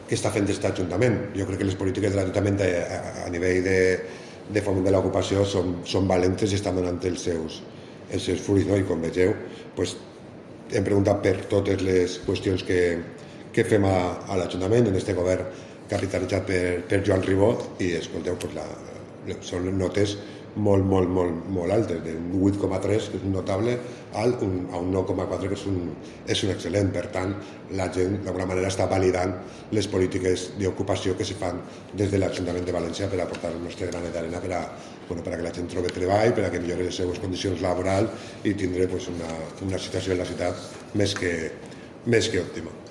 que està fent aquest Ajuntament. Jo crec que les polítiques de l'Ajuntament a nivell de foment de l'ocupació són valentes i estan donant els seus fruits, no? I com vegeu, hem preguntat per totes les qüestions que fem a l'Ajuntament, en aquest govern capitalitzat per Joan Ribot, i escolteu, són notes molt altes, d'un 8,3, que és un notable, a un 9,4, que és un excel·lent. Per tant, la gent d'alguna manera està validant les polítiques d'ocupació que se fan des de l'Ajuntament de València per aportar el nostre granet d'arena perquè la gent trobi treball, perquè millori les seves condicions laborals i tindre una situació en la ciutat més que òptima.